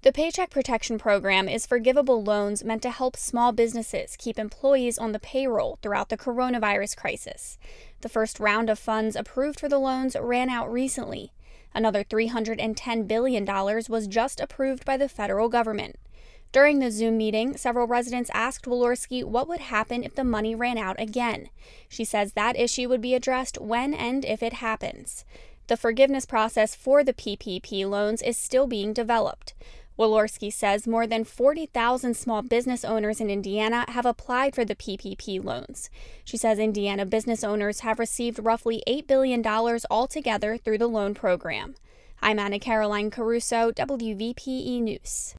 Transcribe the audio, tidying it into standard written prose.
The Paycheck Protection Program is forgivable loans meant to help small businesses keep employees on the payroll throughout the coronavirus crisis. The first round of funds approved for the loans ran out recently. Another $310 billion was just approved by the federal government. During the Zoom meeting, several residents asked Walorski what would happen if the money ran out again. She says that issue would be addressed when and if it happens. The forgiveness process for the PPP loans is still being developed. Walorski says more than 40,000 small business owners in Indiana have applied for the PPP loans. She says Indiana business owners have received roughly $8 billion altogether through the loan program. I'm Anna Caroline Caruso, WVPE News.